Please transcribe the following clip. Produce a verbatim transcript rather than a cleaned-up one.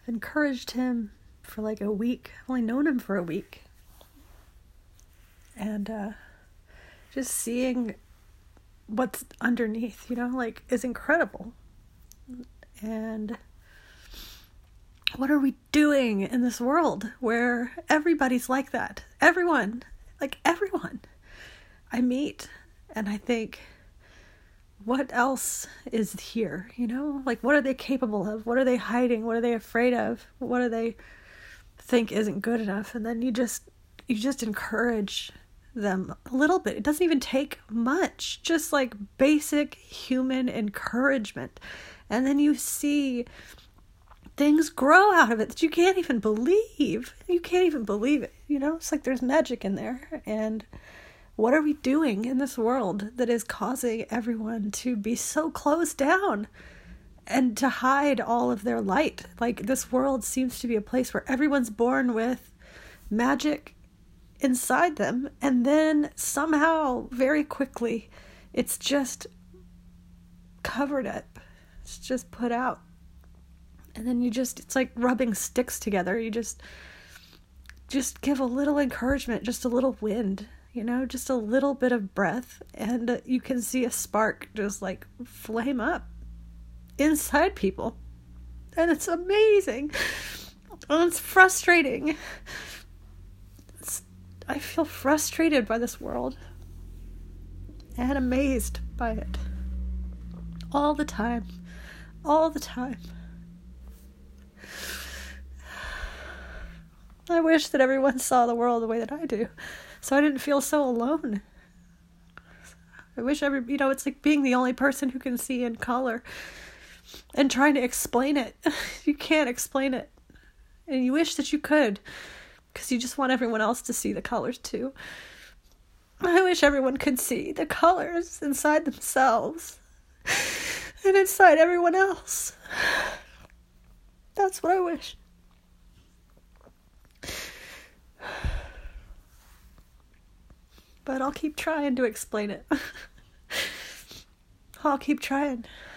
encouraged him for like a week. I've only known him for a week. And uh, just seeing what's underneath, you know, like, is incredible. And what are we doing in this world where everybody's like that? Everyone, like everyone I meet, and I think, what else is here? You know, like, what are they capable of? What are they hiding? What are they afraid of? What do they think isn't good enough? And then you just, you just encourage them a little bit. It doesn't even take much, just like basic human encouragement. And then you see things grow out of it that you can't even believe. You can't even believe it. You know, it's like there's magic in there. And what are we doing in this world that is causing everyone to be so closed down and to hide all of their light? Like, this world seems to be a place where everyone's born with magic inside them, and then somehow, very quickly, it's just covered up. It's just put out. And then you just, it's like rubbing sticks together. You just, just give a little encouragement, just a little wind, you know, just a little bit of breath, and you can see a spark just like flame up inside people. And it's amazing. And it's frustrating. It's, I feel frustrated by this world and amazed by it all the time, all the time. I wish that everyone saw the world the way that I do, so I didn't feel so alone. I wish every, you know, it's like being the only person who can see in color and trying to explain it. You can't explain it. And you wish that you could, because you just want everyone else to see the colors too. I wish everyone could see the colors inside themselves and inside everyone else. That's what I wish. But I'll keep trying to explain it. I'll keep trying.